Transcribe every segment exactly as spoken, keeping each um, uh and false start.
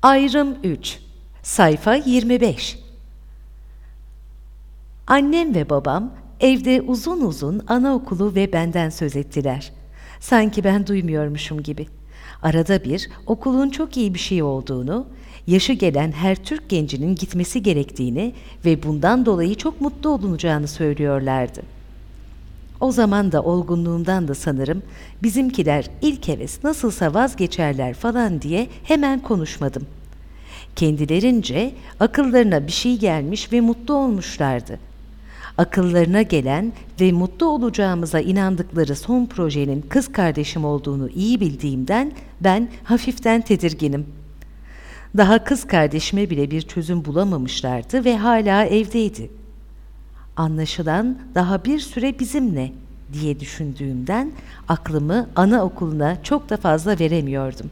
Ayrım üç. Sayfa yirmi beş. Annem ve babam evde uzun uzun anaokulu ve benden söz ettiler. Sanki ben duymuyormuşum gibi. Arada bir okulun çok iyi bir şey olduğunu, yaşı gelen her Türk gencinin gitmesi gerektiğini ve bundan dolayı çok mutlu olunacağını söylüyorlardı. O zaman da olgunluğumdan da sanırım bizimkiler ilk heves nasılsa vazgeçerler falan diye hemen konuşmadım. Kendilerince akıllarına bir şey gelmiş ve mutlu olmuşlardı. Akıllarına gelen ve mutlu olacağımıza inandıkları son projenin kız kardeşim olduğunu iyi bildiğimden ben hafiften tedirginim. Daha kız kardeşime bile bir çözüm bulamamışlardı ve hala evdeydi. Anlaşılan daha bir süre bizimle diye düşündüğümden aklımı anaokuluna çok da fazla veremiyordum.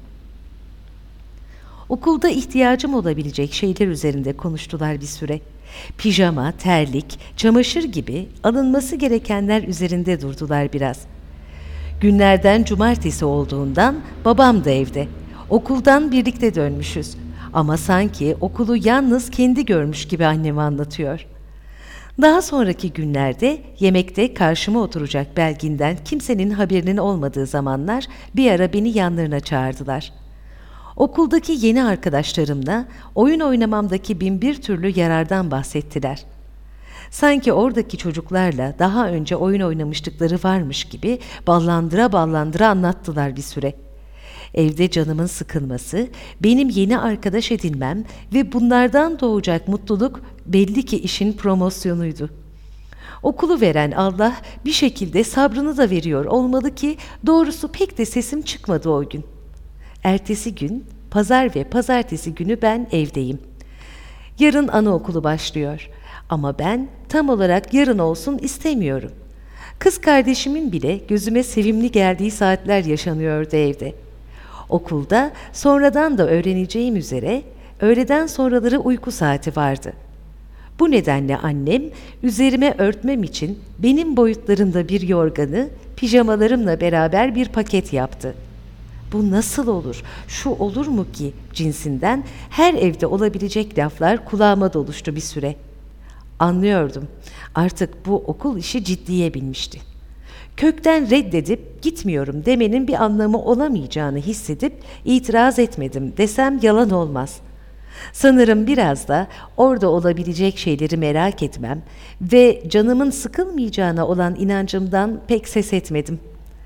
Okulda ihtiyacım olabilecek şeyler üzerinde konuştular bir süre. Pijama, terlik, çamaşır gibi alınması gerekenler üzerinde durdular biraz. Günlerden cumartesi olduğundan babam da evde. Okuldan birlikte dönmüşüz. Ama sanki okulu yalnız kendi görmüş gibi anneme anlatıyor. Daha sonraki günlerde yemekte karşıma oturacak Belgin'den kimsenin haberinin olmadığı zamanlar bir ara beni yanlarına çağırdılar. Okuldaki yeni arkadaşlarımla oyun oynamamdaki bin bir türlü yarardan bahsettiler. Sanki oradaki çocuklarla daha önce oyun oynamışlıkları varmış gibi ballandıra ballandıra anlattılar bir süre. Evde canımın sıkılması, benim yeni arkadaş edinmem ve bunlardan doğacak mutluluk belli ki işin promosyonuydu. Okulu veren Allah bir şekilde sabrını da veriyor olmalı ki doğrusu pek de sesim çıkmadı o gün. Ertesi gün, pazar ve pazartesi günü ben evdeyim. Yarın anaokulu başlıyor ama ben tam olarak yarın olsun istemiyorum. Kız kardeşimin bile gözüme sevimli geldiği saatler yaşanıyordu evde. Okulda sonradan da öğreneceğim üzere öğleden sonraları uyku saati vardı. Bu nedenle annem üzerime örtmem için benim boyutlarımda bir yorganı pijamalarımla beraber bir paket yaptı. Bu nasıl olur, şu olur mu ki cinsinden her evde olabilecek laflar kulağıma doluştu bir süre. Anlıyordum, artık bu okul işi ciddiye binmişti. Kökten reddedip gitmiyorum demenin bir anlamı olamayacağını hissedip itiraz etmedim desem yalan olmaz. Sanırım biraz da orada olabilecek şeyleri merak etmem ve canımın sıkılmayacağına olan inancımdan pek ses etmedim.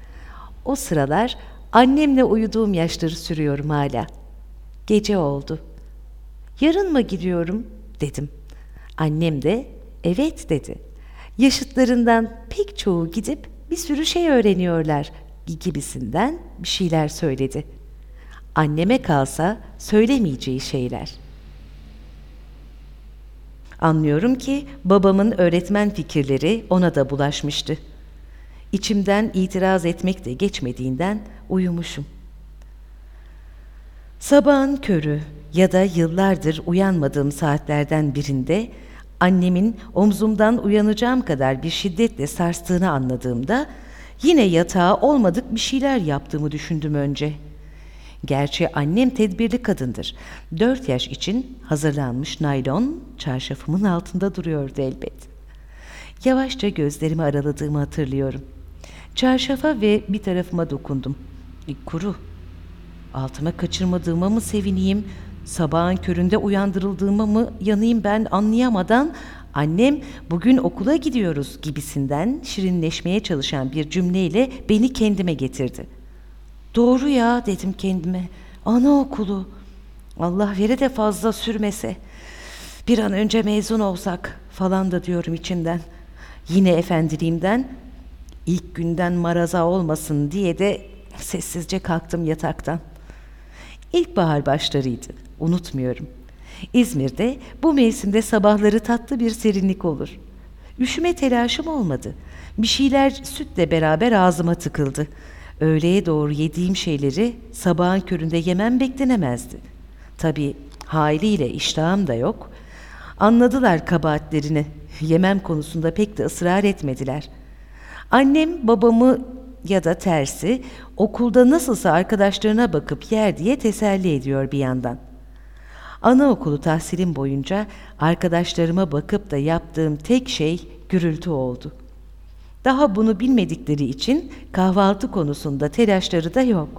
O sıralar annemle uyuduğum yaşları sürüyorum hala. Gece oldu. Yarın mı gidiyorum dedim. Annem de evet dedi. Yaşıtlarından pek çoğu gidip bir sürü şey öğreniyorlar gibisinden bir şeyler söyledi. Anneme kalsa söylemeyeceği şeyler. Anlıyorum ki babamın öğretmen fikirleri ona da bulaşmıştı. İçimden itiraz etmek de geçmediğinden uyumuşum. Sabahın körü ya da yıllardır uyanmadığım saatlerden birinde annemin omzumdan uyanacağım kadar bir şiddetle sarstığını anladığımda yine yatağa olmadık bir şeyler yaptığımı düşündüm önce. Gerçi annem tedbirli kadındır. Dört yaş için hazırlanmış naylon çarşafımın altında duruyordu elbet. Yavaşça gözlerimi araladığımı hatırlıyorum. Çarşafa ve bir tarafıma dokundum. E, kuru. Altıma kaçırmadığıma mı sevineyim, sabahın köründe uyandırıldığıma mı yanayım ben anlayamadan annem bugün okula gidiyoruz gibisinden şirinleşmeye çalışan bir cümleyle beni kendime getirdi. Doğru ya dedim kendime. Anaokulu. Allah vere de fazla sürmese. Bir an önce mezun olsak falan da diyorum içimden. Yine efendiliğimden ilk günden maraza olmasın diye de sessizce kalktım yataktan. İlkbahar başlarıydı. Unutmuyorum. İzmir'de bu mevsimde sabahları tatlı bir serinlik olur. Üşüme telaşım olmadı. Bir şeyler sütle beraber ağzıma tıkıldı. Öğleye doğru yediğim şeyleri sabahın köründe yemem beklenemezdi. Tabii haliyle iştahım da yok. Anladılar kabahatlerini. Yemem konusunda pek de ısrar etmediler. Annem babamı ya da tersi okulda nasılsa arkadaşlarına bakıp yer diye teselli ediyor bir yandan. Anaokulu tahsilim boyunca arkadaşlarıma bakıp da yaptığım tek şey gürültü oldu. Daha bunu bilmedikleri için kahvaltı konusunda telaşları da yok.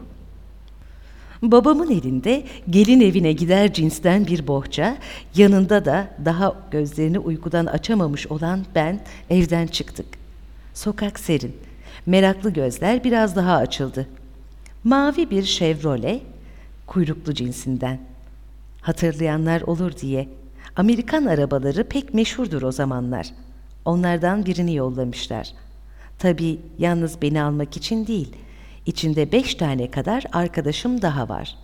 Babamın elinde gelin evine gider cinsten bir bohça, yanında da daha gözlerini uykudan açamamış olan ben evden çıktık. Sokak serin, meraklı gözler biraz daha açıldı. Mavi bir Chevrolet, kuyruklu cinsinden. Hatırlayanlar olur diye, Amerikan arabaları pek meşhurdur o zamanlar. Onlardan birini yollamışlar. Tabii yalnız beni almak için değil, İçinde beş tane kadar arkadaşım daha var.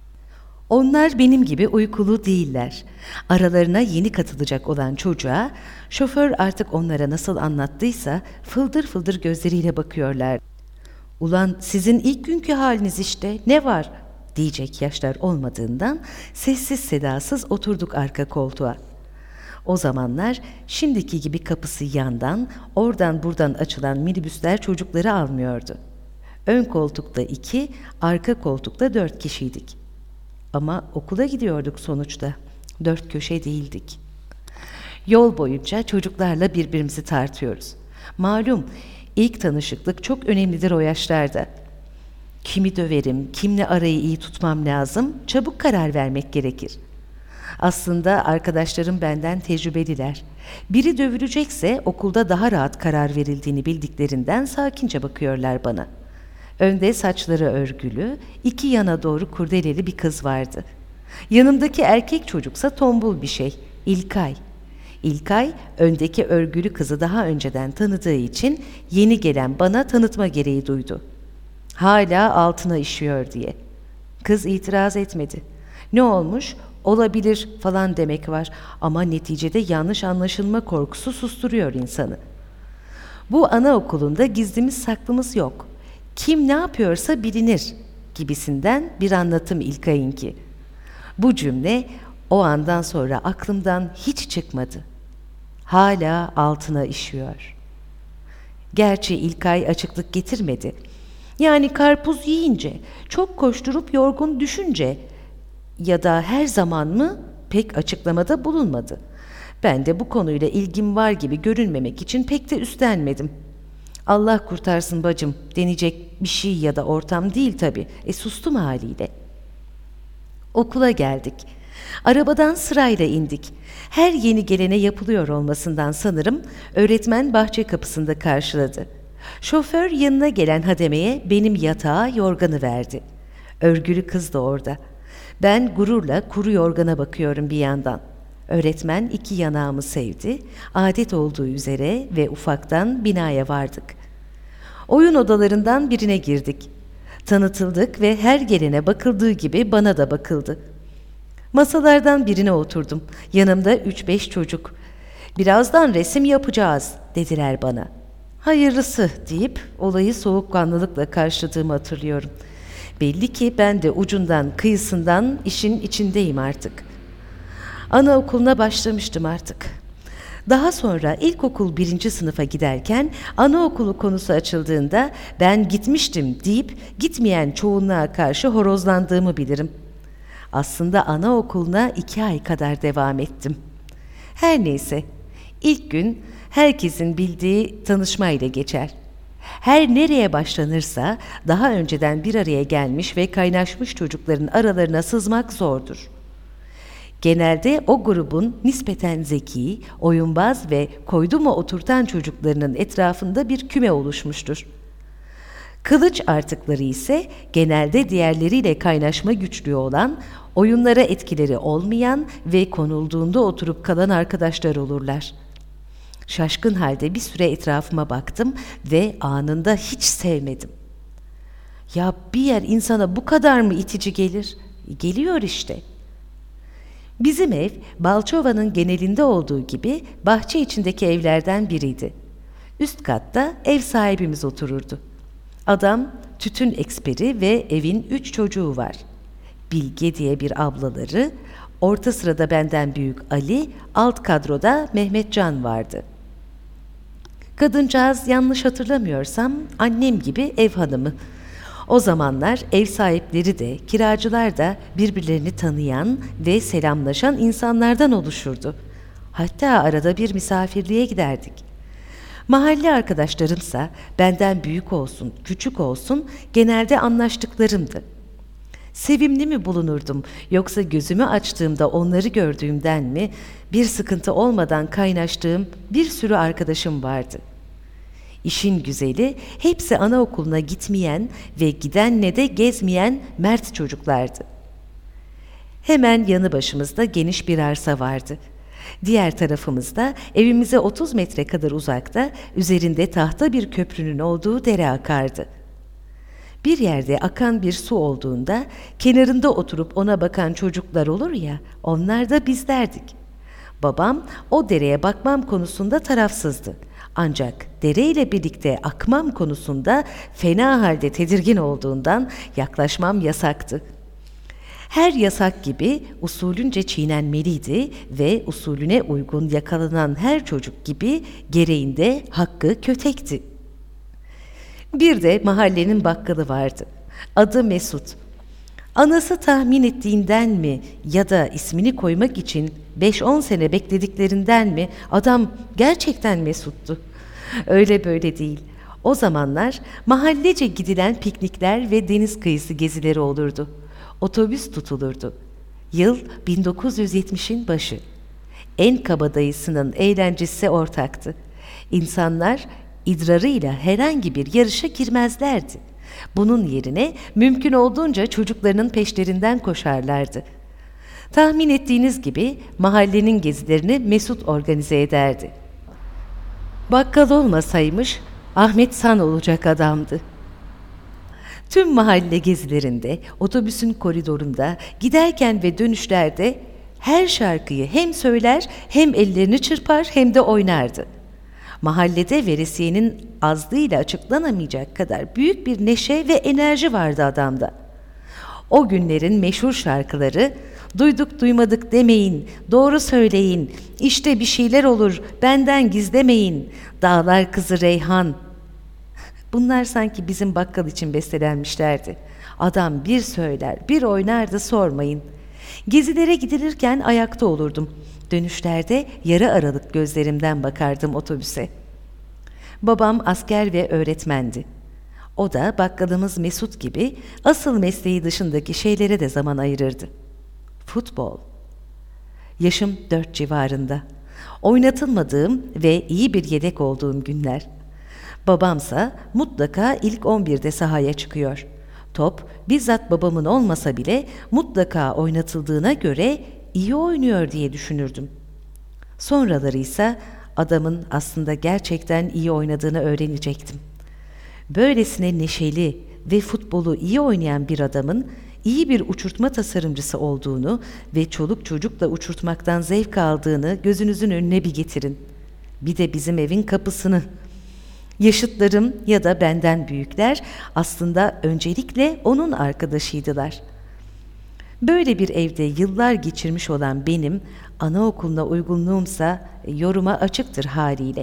Onlar benim gibi uykulu değiller. Aralarına yeni katılacak olan çocuğa, şoför artık onlara nasıl anlattıysa fıldır fıldır gözleriyle bakıyorlar. "Ulan sizin ilk günkü haliniz işte, ne var?" diyecek yaşlar olmadığından sessiz sedasız oturduk arka koltuğa. O zamanlar şimdiki gibi kapısı yandan, oradan buradan açılan minibüsler çocukları almıyordu. Ön koltukta iki, arka koltukta dört kişiydik. Ama okula gidiyorduk sonuçta. Dört köşe değildik. Yol boyunca çocuklarla birbirimizi tartıyoruz. Malum, ilk tanışıklık çok önemlidir o yaşlarda. Kimi döverim, kimle arayı iyi tutmam lazım, çabuk karar vermek gerekir. Aslında arkadaşlarım benden tecrübeliler. Biri dövülecekse okulda daha rahat karar verildiğini bildiklerinden sakince bakıyorlar bana. Önde saçları örgülü, iki yana doğru kurdeleli bir kız vardı. Yanımdaki erkek çocuksa tombul bir şey, İlkay. İlkay, öndeki örgülü kızı daha önceden tanıdığı için yeni gelen bana tanıtma gereği duydu. Hala altına işiyor diye. Kız itiraz etmedi. Ne olmuş? Olabilir falan demek var ama neticede yanlış anlaşılma korkusu susturuyor insanı. Bu anaokulunda gizlimiz saklımız yok. Kim ne yapıyorsa bilinir gibisinden bir anlatım İlkay'ınki. Bu cümle o andan sonra aklımdan hiç çıkmadı. Hala altına işiyor. Gerçi İlkay açıklık getirmedi. Yani karpuz yiyince, çok koşturup yorgun düşünce ya da her zaman mı pek açıklamada bulunmadı. Ben de bu konuyla ilgim var gibi görünmemek için pek de üstlenmedim. Allah kurtarsın bacım denecek bir şey ya da ortam değil tabii. E sustum haliyle. Okula geldik. Arabadan sırayla indik. Her yeni gelene yapılıyor olmasından sanırım öğretmen bahçe kapısında karşıladı. Şoför yanına gelen hademeye benim yatağa yorganı verdi. Örgülü kız da orada. Ben gururla kuru yorgana bakıyorum bir yandan. Öğretmen iki yanağımı sevdi. Adet olduğu üzere ve ufaktan binaya vardık. Oyun odalarından birine girdik. Tanıtıldık ve her gelene bakıldığı gibi bana da bakıldı. Masalardan birine oturdum. Yanımda üç beş çocuk. "Birazdan resim yapacağız," dediler bana. "Hayırlısı," deyip olayı soğukkanlılıkla karşıladığımı hatırlıyorum. Belli ki ben de ucundan kıyısından işin içindeyim artık. Anaokuluna başlamıştım artık. Daha sonra ilkokul birinci sınıfa giderken anaokulu konusu açıldığında ben gitmiştim deyip gitmeyen çoğunluğa karşı horozlandığımı bilirim. Aslında anaokuluna iki ay kadar devam ettim. Her neyse, ilk gün herkesin bildiği tanışmayla geçer. Her nereye başlanırsa daha önceden bir araya gelmiş ve kaynaşmış çocukların aralarına sızmak zordur. Genelde o grubun nispeten zeki, oyunbaz ve koydu mu oturtan çocuklarının etrafında bir küme oluşmuştur. Kılıç artıkları ise genelde diğerleriyle kaynaşma güçlüğü olan, oyunlara etkileri olmayan ve konulduğunda oturup kalan arkadaşlar olurlar. Şaşkın halde bir süre etrafıma baktım ve anında hiç sevmedim. Ya bir yer insana bu kadar mı itici gelir? Geliyor işte. Bizim ev, Balçova'nın genelinde olduğu gibi bahçe içindeki evlerden biriydi. Üst katta ev sahibimiz otururdu. Adam tütün eksperi ve evin üç çocuğu var. Bilge diye bir ablaları, orta sırada benden büyük Ali, alt kadroda Mehmetcan vardı. Kadıncağız yanlış hatırlamıyorsam annem gibi ev hanımı. O zamanlar ev sahipleri de, kiracılar da birbirlerini tanıyan ve selamlaşan insanlardan oluşurdu. Hatta arada bir misafirliğe giderdik. Mahalle arkadaşlarımsa benden büyük olsun, küçük olsun genelde anlaştıklarımdı. Sevimli mi bulunurdum yoksa gözümü açtığımda onları gördüğümden mi bir sıkıntı olmadan kaynaştığım bir sürü arkadaşım vardı. İşin güzeli hepsi anaokuluna gitmeyen ve gidenle de gezmeyen mert çocuklardı. Hemen yanı başımızda geniş bir arsa vardı. Diğer tarafımızda evimize otuz metre kadar uzakta üzerinde tahta bir köprünün olduğu dere akardı. Bir yerde akan bir su olduğunda kenarında oturup ona bakan çocuklar olur ya, onlar da bizlerdik. Babam o dereye bakmam konusunda tarafsızdı. Ancak dereyle birlikte akmam konusunda fena halde tedirgin olduğundan yaklaşmam yasaktı. Her yasak gibi usulünce çiğnenmeliydi ve usulüne uygun yakalanan her çocuk gibi gereğinde hakkı kötekti. Bir de mahallenin bakkalı vardı. Adı Mesut. Anası tahmin ettiğinden mi ya da ismini koymak için beş on sene beklediklerinden mi adam gerçekten Mesut'tu. Öyle böyle değil. O zamanlar mahallece gidilen piknikler ve deniz kıyısı gezileri olurdu. Otobüs tutulurdu. Yıl bin dokuz yüz yetmişin başı. En kabadayısının eğlencesi ortaktı. İnsanlar idrarıyla herhangi bir yarışa girmezlerdi. Bunun yerine mümkün olduğunca çocuklarının peşlerinden koşarlardı. Tahmin ettiğiniz gibi mahallenin gezilerini Mesut organize ederdi. Bakkal olmasaymış Ahmet San olacak adamdı. Tüm mahalle gezilerinde, otobüsün koridorunda, giderken ve dönüşlerde her şarkıyı hem söyler hem ellerini çırpar hem de oynardı. Mahallede veresiyenin azlığıyla açıklanamayacak kadar büyük bir neşe ve enerji vardı adamda. O günlerin meşhur şarkıları "Duyduk duymadık demeyin, doğru söyleyin, işte bir şeyler olur, benden gizlemeyin, dağlar kızı Reyhan." Bunlar sanki bizim bakkal için bestelenmişlerdi. Adam bir söyler, bir oynardı sormayın. Gezilere gidilirken ayakta olurdum. Dönüşlerde yarı aralık gözlerimden bakardım otobüse. Babam asker ve öğretmendi. O da bakkalımız Mesut gibi asıl mesleği dışındaki şeylere de zaman ayırırdı. Futbol. Yaşım dört civarında. Oynatılmadığım ve iyi bir yedek olduğum günler. Babamsa mutlaka ilk on birde sahaya çıkıyor. Top bizzat babamın olmasa bile mutlaka oynatıldığına göre iyi oynuyor diye düşünürdüm. Sonraları ise adamın aslında gerçekten iyi oynadığını öğrenecektim. Böylesine neşeli ve futbolu iyi oynayan bir adamın iyi bir uçurtma tasarımcısı olduğunu ve çoluk çocukla uçurtmaktan zevk aldığını gözünüzün önüne bir getirin. Bir de bizim evin kapısını. Yaşıtlarım ya da benden büyükler aslında öncelikle onun arkadaşıydılar. Böyle bir evde yıllar geçirmiş olan benim anaokuluna uygunluğumsa yoruma açıktır haliyle.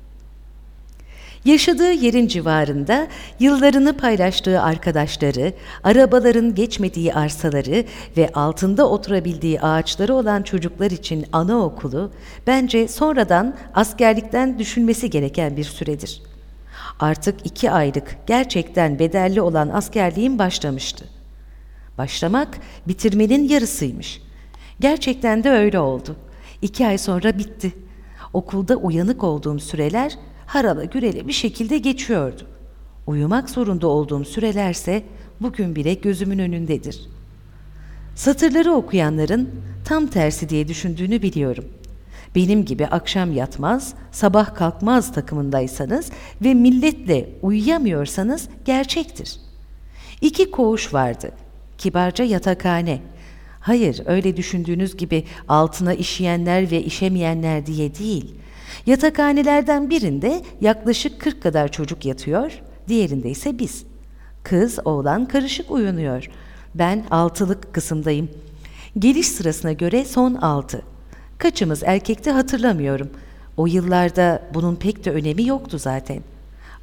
Yaşadığı yerin civarında yıllarını paylaştığı arkadaşları, arabaların geçmediği arsaları ve altında oturabildiği ağaçları olan çocuklar için anaokulu bence sonradan askerlikten düşünmesi gereken bir süredir. Artık iki aylık gerçekten bedelli olan askerliğim başlamıştı. Başlamak bitirmenin yarısıymış. Gerçekten de öyle oldu. İki ay sonra bitti. Okulda uyanık olduğum süreler harala gürele bir şekilde geçiyordu. Uyumak zorunda olduğum sürelerse bugün bile gözümün önündedir. Satırları okuyanların tam tersi diye düşündüğünü biliyorum. Benim gibi akşam yatmaz, sabah kalkmaz takımındaysanız ve milletle uyuyamıyorsanız gerçektir. İki koğuş vardı. Kibarca yatakhane. Hayır, öyle düşündüğünüz gibi altına işeyenler ve işemeyenler diye değil. Yatakhanelerden birinde yaklaşık kırk kadar çocuk yatıyor, diğerinde ise biz. Kız, oğlan karışık uyunuyor. Ben altılık kısımdayım. Geliş sırasına göre son altı. Kaçımız erkekti hatırlamıyorum. O yıllarda bunun pek de önemi yoktu zaten.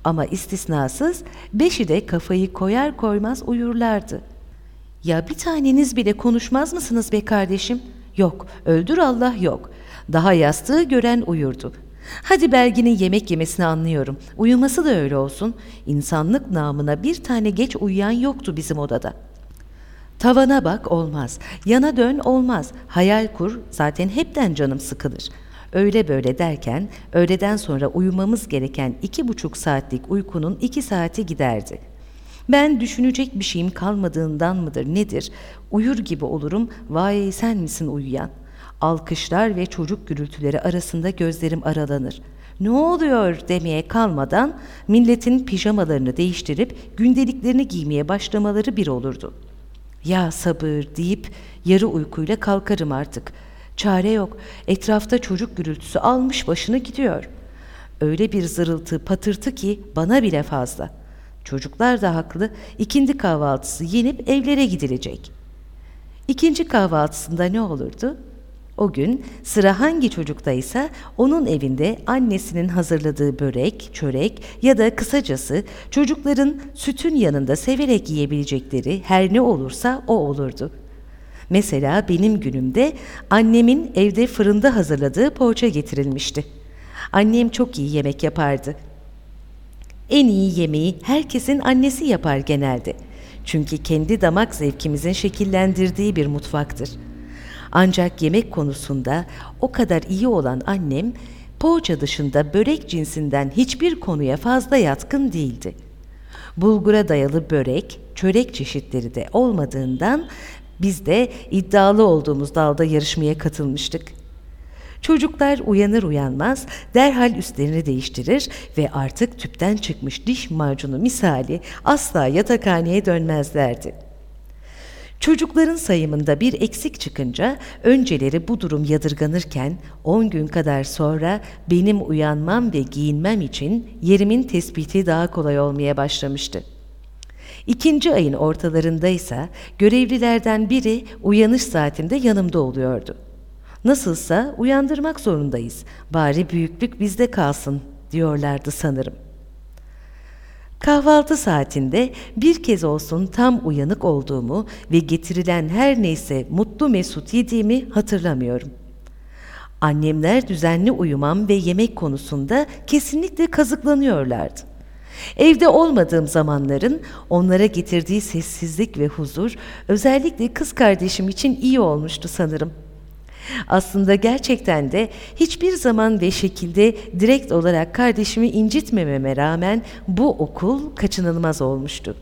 Ama istisnasız beşi de kafayı koyar koymaz uyurlardı. Ya bir taneniz bile konuşmaz mısınız be kardeşim? Yok, öldür Allah yok. Daha yastığı gören uyurdu. Hadi Belgin'in yemek yemesini anlıyorum. Uyuması da öyle olsun. İnsanlık namına bir tane geç uyuyan yoktu bizim odada. Tavana bak olmaz, yana dön olmaz, hayal kur zaten hepten canım sıkılır. Öyle böyle derken öğleden sonra uyumamız gereken iki buçuk saatlik uykunun iki saati giderdi. Ben düşünecek bir şeyim kalmadığından mıdır nedir, uyur gibi olurum, vay sen misin uyuyan? Alkışlar ve çocuk gürültüleri arasında gözlerim aralanır. Ne oluyor demeye kalmadan milletin pijamalarını değiştirip gündeliklerini giymeye başlamaları bir olurdu. Ya sabır deyip yarı uykuyla kalkarım artık. Çare yok, etrafta çocuk gürültüsü almış başını gidiyor. Öyle bir zırıltı patırtı ki bana bile fazla. Çocuklar da haklı, ikindi kahvaltısı yenip evlere gidilecek. İkinci kahvaltısında ne olurdu? O gün sıra hangi çocuktaysa onun evinde annesinin hazırladığı börek, çörek ya da kısacası çocukların sütün yanında severek yiyebilecekleri her ne olursa o olurdu. Mesela benim günümde annemin evde fırında hazırladığı poğaça getirilmişti. Annem çok iyi yemek yapardı. En iyi yemeği herkesin annesi yapar genelde. Çünkü kendi damak zevkimizin şekillendirdiği bir mutfaktır. Ancak yemek konusunda o kadar iyi olan annem, poğaça dışında börek cinsinden hiçbir konuya fazla yatkın değildi. Bulgura dayalı börek, çörek çeşitleri de olmadığından biz de iddialı olduğumuz dalda yarışmaya katılmıştık. Çocuklar uyanır uyanmaz derhal üstlerini değiştirir ve artık tüpten çıkmış diş macunu misali asla yatakhaneye dönmezlerdi. Çocukların sayımında bir eksik çıkınca önceleri bu durum yadırganırken on gün kadar sonra benim uyanmam ve giyinmem için yerimin tespiti daha kolay olmaya başlamıştı. İkinci ayın ortalarındaysa görevlilerden biri uyanış saatimde yanımda oluyordu. Nasılsa uyandırmak zorundayız, bari büyüklük bizde kalsın diyorlardı sanırım. Kahvaltı saatinde bir kez olsun tam uyanık olduğumu ve getirilen her neyse mutlu mesut yediğimi hatırlamıyorum. Annemler düzenli uyumam ve yemek konusunda kesinlikle kazıklanıyorlardı. Evde olmadığım zamanların onlara getirdiği sessizlik ve huzur özellikle kız kardeşim için iyi olmuştu sanırım. Aslında gerçekten de hiçbir zaman ve şekilde direkt olarak kardeşimi incitmememe rağmen bu okul kaçınılmaz olmuştu.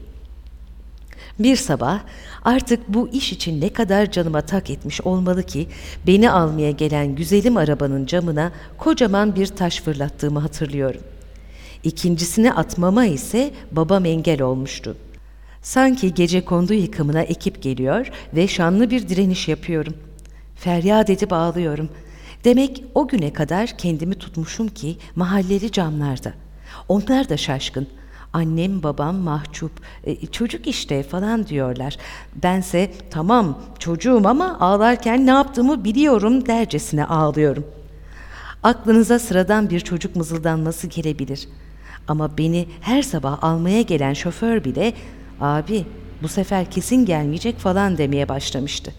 Bir sabah artık bu iş için ne kadar canıma tak etmiş olmalı ki beni almaya gelen güzelim arabanın camına kocaman bir taş fırlattığımı hatırlıyorum. İkincisini atmama ise babam engel olmuştu. Sanki gecekondu yıkımına ekip geliyor ve şanlı bir direniş yapıyorum. Feryat edip ağlıyorum. Demek o güne kadar kendimi tutmuşum ki mahalleli camlarda. Onlar da şaşkın. Annem babam mahcup, e, çocuk işte falan diyorlar. Bense tamam çocuğum ama ağlarken ne yaptığımı biliyorum dercesine ağlıyorum. Aklınıza sıradan bir çocuk mızıldanması gelebilir. Ama beni her sabah almaya gelen şoför bile abi bu sefer kesin gelmeyecek falan demeye başlamıştı.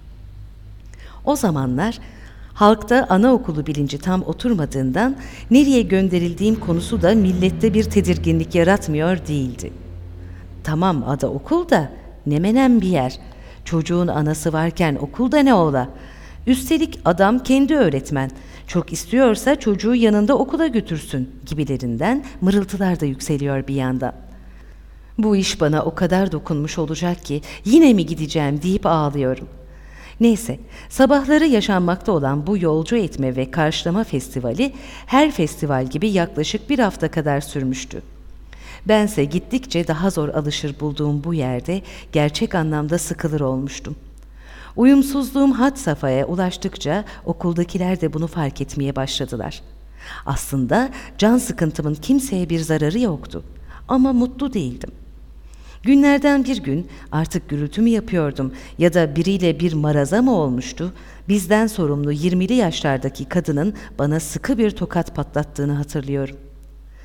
O zamanlar halkta anaokulu bilinci tam oturmadığından nereye gönderildiğim konusu da millette bir tedirginlik yaratmıyor değildi. Tamam adı okul da ne menen bir yer. Çocuğun anası varken okulda ne ola? Üstelik adam kendi öğretmen. Çok istiyorsa çocuğu yanında okula götürsün gibilerinden mırıltılar da yükseliyor bir yandan. Bu iş bana o kadar dokunmuş olacak ki yine mi gideceğim deyip ağlıyorum. Neyse, sabahları yaşanmakta olan bu yolcu etme ve karşılama festivali her festival gibi yaklaşık bir hafta kadar sürmüştü. Bense gittikçe daha zor alışır bulduğum bu yerde gerçek anlamda sıkılır olmuştum. Uyumsuzluğum had safhaya ulaştıkça okuldakiler de bunu fark etmeye başladılar. Aslında can sıkıntımın kimseye bir zararı yoktu ama mutlu değildim. Günlerden bir gün artık gürültü mü yapıyordum ya da biriyle bir maraza mı olmuştu, bizden sorumlu yirmili yaşlardaki kadının bana sıkı bir tokat patlattığını hatırlıyorum.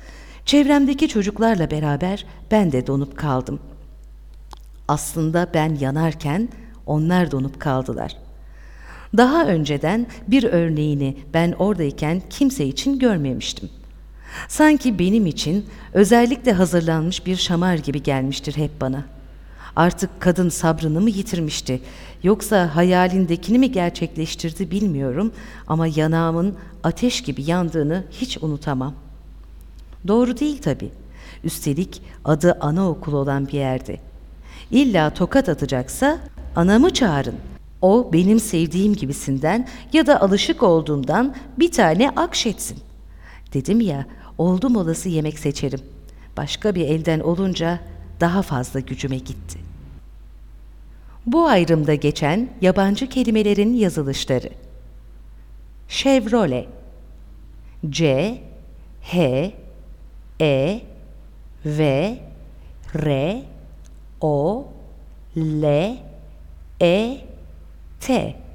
Çevremdeki çocuklarla beraber ben de donup kaldım. Aslında ben yanarken onlar donup kaldılar. Daha önceden bir örneğini ben oradayken kimse için görmemiştim. Sanki benim için özellikle hazırlanmış bir şamar gibi gelmiştir hep bana. Artık kadın sabrını mı yitirmişti, yoksa hayalindekini mi gerçekleştirdi bilmiyorum ama yanağımın ateş gibi yandığını hiç unutamam. Doğru değil tabii. Üstelik adı anaokulu olan bir yerde. İlla tokat atacaksa anamı çağırın. O benim sevdiğim gibisinden ya da alışık olduğumdan bir tane akşetsin. Dedim ya, oldum olası yemek seçerim. Başka bir elden olunca daha fazla gücüme gitti. Bu ayrımda geçen yabancı kelimelerin yazılışları. Chevrolet. C, H, E, V, R, O, L, E, T.